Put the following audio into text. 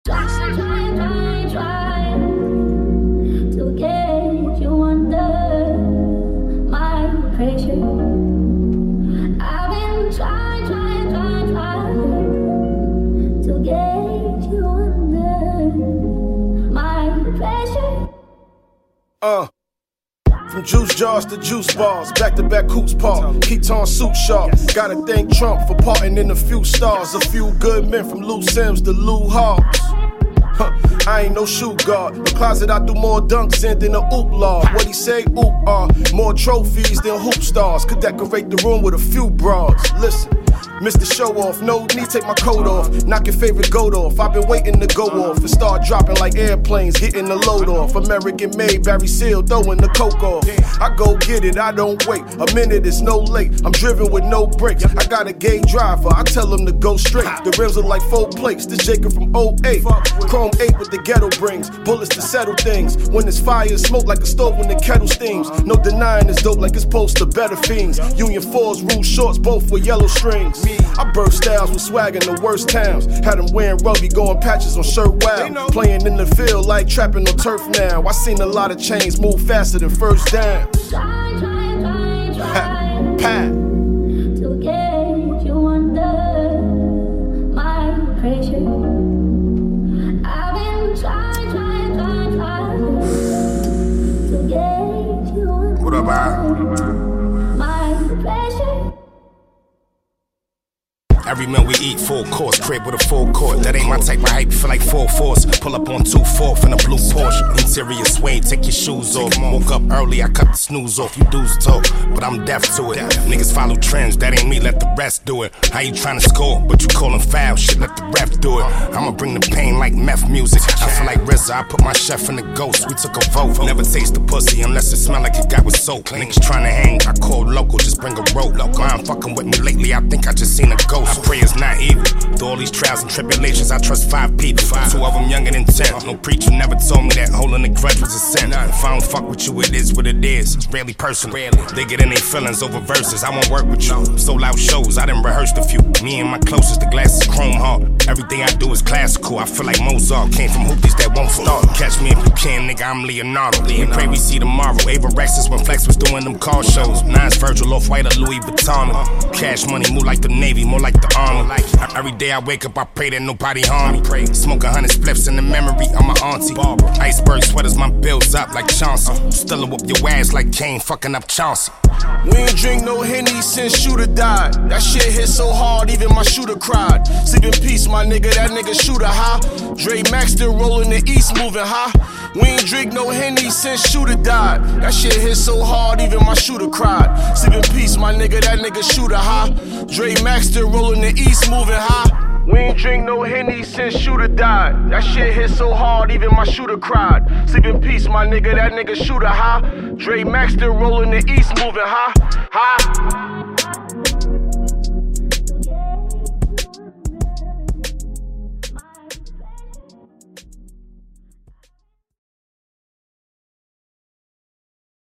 Try to get you under my pressure. I've been trying to get you under my pressure. From juice jars to juice bars, back-to-back hoops par, Keaton suit sharp. Gotta thank Trump for parting in a few stars. A few good men from Lou Sims to Lou Hawks. I ain't no shoe guard. The closet I do more dunks in than a oop law. What he say? Oop more trophies than hoop stars. Could decorate the room with a few bras. Listen, Mr. Show Off, no need take my coat off. Knock your favorite goat off. I've been waiting to go off and start dropping like airplanes, getting the load off. American made, Barry Seal, throwing the coke off. I go get it, I don't wait. A minute is no late. I'm driven with no brakes. I got a gay driver, I tell him to go straight. The rims are like 4 plates. This Jacob from 08. Chrome 8 with the ghetto brings. Bullets to settle things. When it's fire, smoke like a stove when the kettle steams. No denying it's dope like it's supposed to better fiends. Union 4s, rule shorts, both with yellow strings. I burst styles with swag in the worst towns. Had them wearing rugby, going patches on shirt wow. Playing in the field like trapping on turf now. I seen a lot of chains move faster than first down. Try to get you under my pressure. I've been trying to get you under What up, man? my pressure. Every meal we eat, full course, crib with a full court. That ain't my type of hype, feel like full force. Pull up on 2/4 in a blue Porsche. Interior suede, take your shoes off. Woke up early, I cut the snooze off. You dudes talk, but I'm deaf to it. Niggas follow trends, that ain't me, let the rest do it. How you tryna score, but you callin' foul, shit, let the ref do it. I'ma bring the pain like meth music. I feel like RZA, I put my chef in the ghost. We took a vote, never taste the pussy unless it smell like it got with soap. Niggas tryna hang, I called local, just bring a rope. Mind fucking with me lately, I think I just seen a ghost. I pray it's not evil. Through all these trials and tribulations, I trust 5 people. 2 of them younger than 10. No preacher never told me that holding a grudge was a sin. If I don't fuck with you, it is what it is. It's rarely personal. They get in their feelings over verses. I won't work with you. Sold out shows, I done rehearsed a few. Me and my closest, the glass is chrome hard. Everything I do is classical. I feel like Mozart came from hoopies that won't start. Catch me if you can, nigga, I'm Leonardo. We pray we see tomorrow. Ava Rexes when Flex was doing them car shows. Nine's Virgil, Off-White or Louis Vuitton. Cash money, move like the Navy, more like the Army. Every day I wake up, I pray that nobody harm me. Smoke 100 spliffs in the memory of my auntie. Iceberg sweaters, my bills up like Chauncey. Still whoop your ass like Kane fucking up Chauncey. We ain't drink no Henny since Shooter died. That shit hit so hard, even my shooter cried. Sleep in peace, my nigga, that nigga shooter high. Dre Max still rolling the east, moving high. We ain't drink no Henny since Shooter died. That shit hit so hard, even my shooter cried. Sleep in peace, my nigga, that nigga shooter high. Dre Max still rolling the east, moving high. We ain't drink no Henny since Shooter died. That shit hit so hard, even my shooter cried. Sleep in peace, my nigga, that nigga shooter high. Dre Max still rolling the east, moving high.